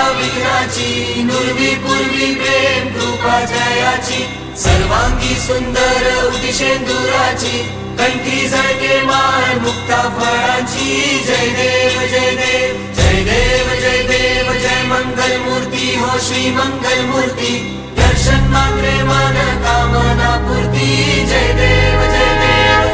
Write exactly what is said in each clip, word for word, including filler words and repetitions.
विघ्नाची, नुरवी पूर्वी प्रेम कृपा जयाची, सर्वांगी सुंदर उदिशेंदुराची, कंठी झळके माळ मुक्ता फळांची. जय देव जय देव जय देव जय देव जय मंगल मूर्ती हो श्री मंगल मूर्ती, दर्शन मात्रे मन कामना पूर्ती. जय देव जय देव.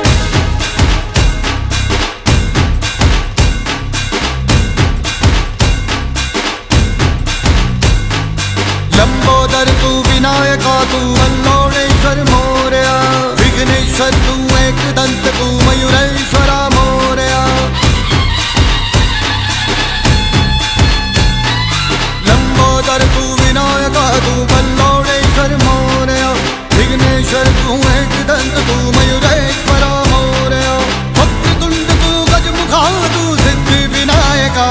लंबोदर तू विनायका तू अल्लोळेश्वर मोरया, विघ्नेश्वर तू एकदंत तू मयुरेश्वरा मोरया. लंबोदर तू विनायका तू अल्लोळेश्वर मोरया, विघ्नेश्वर तू एकदंत तू मयुरेश्वरा मोरया. वक्रतुंड तू गजमुखा तू सिद्धि विनायका.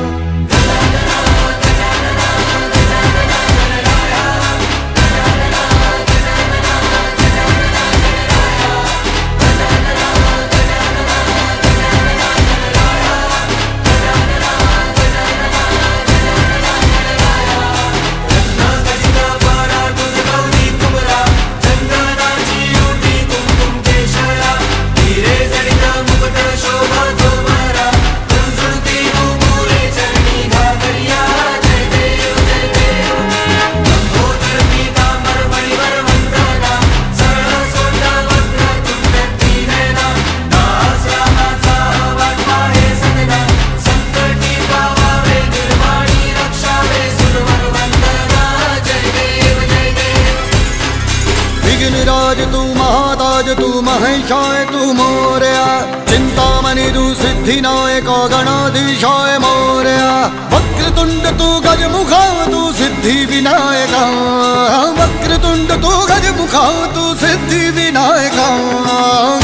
विघ्नराज तू महाताज तू महेशाय तू मोरया, चिंतामणि तू सिद्धिनायक गणाधीशाय मोरया. वक्रतुंड तू गजमुखा तू सिद्धि विनायका, वक्रतुंड तू गजमुखा तू सिद्धि विनायका.